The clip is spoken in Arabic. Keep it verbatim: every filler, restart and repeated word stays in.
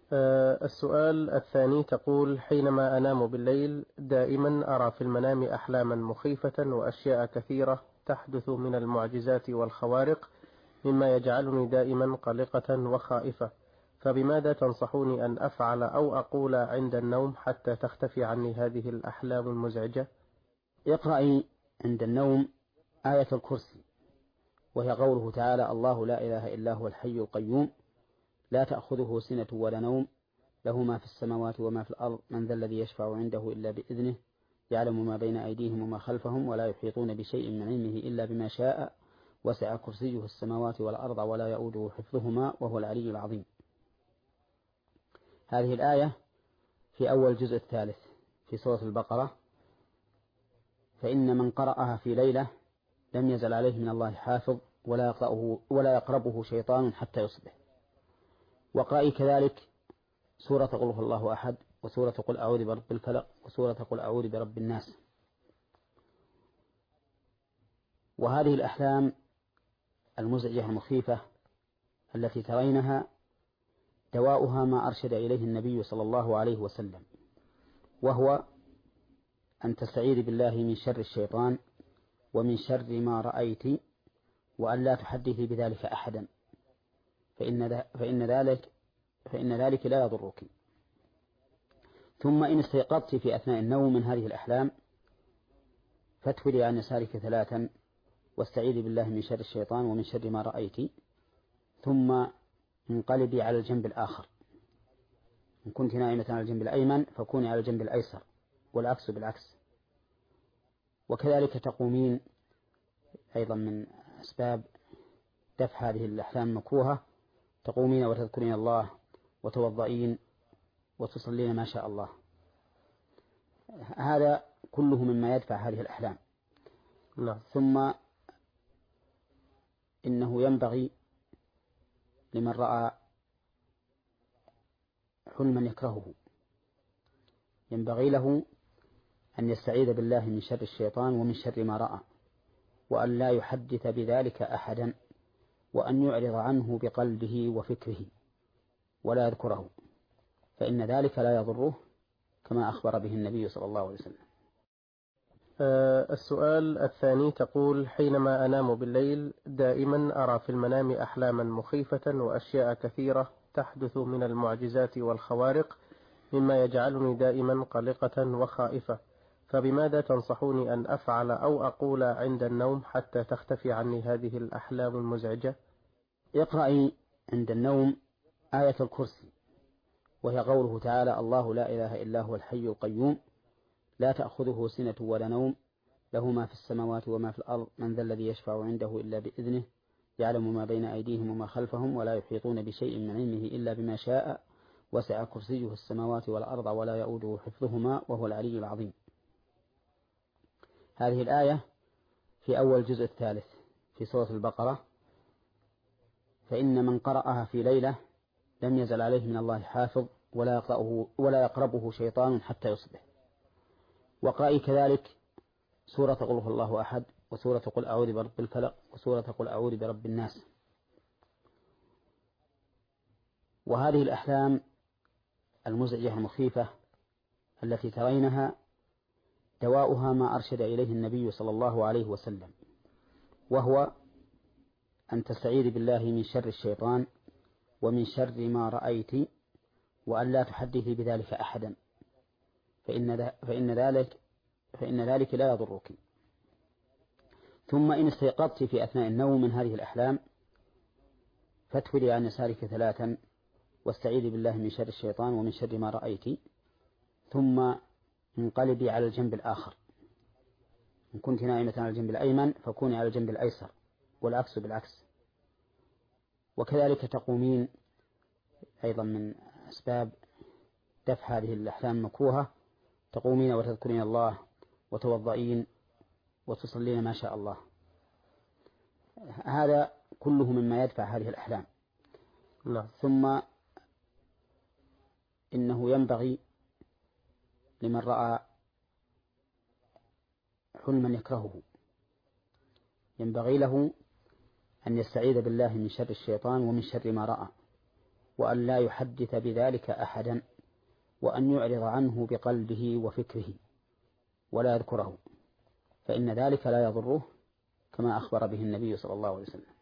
آه، السؤال الثاني تقول: حينما أنام بالليل دائما أرى في المنام أحلاما مخيفة وأشياء كثيرة تحدث من المعجزات والخوارق، مما يجعلني دائما قلقة وخائفة، فبماذا تنصحوني أن أفعل أو أقول عند النوم حتى تختفي عني هذه الأحلام المزعجة؟ اقرأي عند النوم آية الكرسي، وهي قوله تعالى: الله لا إله إلا هو الحي القيوم لا تأخذه سنة ولا نوم له ما في السماوات وما في الأرض من ذا الذي يشفع عنده إلا بإذنه يعلم ما بين أيديهم وما خلفهم ولا يحيطون بشيء من علمه إلا بما شاء وسع كرسيه السماوات والأرض ولا يؤوده حفظهما وهو العلي العظيم. هذه الآية في أول الجزء الثالث في سورة البقرة: فإن من قرأها في ليلة لم يزل عليه من الله حافظ ولا يقرأه ولا يقربه شيطان حتى يصبح. وقرأي كذلك سورة قل هو الله أحد، وسورة قل أعوذ برب الفلق، وسورة قل أعوذ برب الناس. وهذه الأحلام المزعجة المخيفة التي ترينها دواؤها ما أرشد إليه النبي صلى الله عليه وسلم، وهو أن تستعيذ بالله من شر الشيطان ومن شر ما رأيت وأن لا تحدثي بذلك أحدا، فإن فإن ذلك فإن ذلك لا يضرك. ثم إن استيقظت في أثناء النوم من هذه الأحلام فاتولي عن يسارك ثلاثا واستعيذي بالله من شر الشيطان ومن شر ما رأيت، ثم انقلبي على الجنب الآخر. إن كنت نائمة على الجنب الأيمن فكوني على الجنب الأيسر، والعكس بالعكس. وكذلك تقومين أيضا من أسباب دفع هذه الأحلام المكروهة: تقومين وتذكرين الله وتوضئين وتصلين ما شاء الله. هذا كله مما يدفع هذه الأحلام. نعم. ثم إنه ينبغي لمن رأى حلما يكرهه ينبغي له أن يستعيذ بالله من شر الشيطان ومن شر ما رأى، وأن لا يحدث بذلك أحدا، وأن يعرض عنه بقلبه وفكره ولا يذكره، فإن ذلك لا يضره كما أخبر به النبي صلى الله عليه وسلم. آه، السؤال الثاني تقول: حينما أنام بالليل دائما أرى في المنام أحلاما مخيفة وأشياء كثيرة تحدث من المعجزات والخوارق، مما يجعلني دائما قلقة وخائفة، فبماذا تنصحوني أن أفعل أو أقول عند النوم حتى تختفي عني هذه الأحلام المزعجة؟ اقرأي عند النوم آية الكرسي، وهي قوله تعالى: الله لا إله إلا هو الحي القيوم لا تأخذه سنة ولا نوم له ما في السماوات وما في الأرض من ذا الذي يشفع عنده إلا بإذنه يعلم ما بين أيديهم وما خلفهم ولا يحيطون بشيء من علمه إلا بما شاء وسع كرسيه السماوات والأرض ولا يؤوده حفظهما وهو العلي العظيم. هذه الآية في أول الجزء الثالث في سورة البقرة: فإن من قرأها في ليلة لم يزل عليه من الله حافظ ولا يقرأه ولا يقربه شيطان حتى يصبح. وقرأي كذلك سورة قل هو الله أحد، وسورة قل أعوذ برب الفلق، وسورة قل أعوذ برب الناس. وهذه الأحلام المزعجة المخيفة التي ترينها دواؤها ما أرشد إليه النبي صلى الله عليه وسلم، وهو أن تستعيذ بالله من شر الشيطان ومن شر ما رأيت وأن لا تحدثي بذلك أحدا، فإن فإن ذلك فإن ذلك لا يضرك. ثم إن استيقظت في أثناء النوم من هذه الأحلام فاتولي عن يسارك ثلاثا واستعيذي بالله من شر الشيطان ومن شر ما رأيت، ثم انقلبي على الجنب الآخر. إن كنت نائمة على الجنب الأيمن فكوني على الجنب الأيسر، والعكس بالعكس. وكذلك تقومين أيضا من أسباب دفع هذه الأحلام المكروهة: تقومين وتذكرين الله وتوضئين وتصلين ما شاء الله. هذا كله مما يدفع هذه الأحلام. نعم. ثم إنه ينبغي لمن رأى حلما يكرهه ينبغي له أن يستعيذ بالله من شر الشيطان ومن شر ما رأى، وأن لا يحدث بذلك أحدا، وأن يعرض عنه بقلبه وفكره ولا يذكره، فإن ذلك لا يضره كما أخبر به النبي صلى الله عليه وسلم.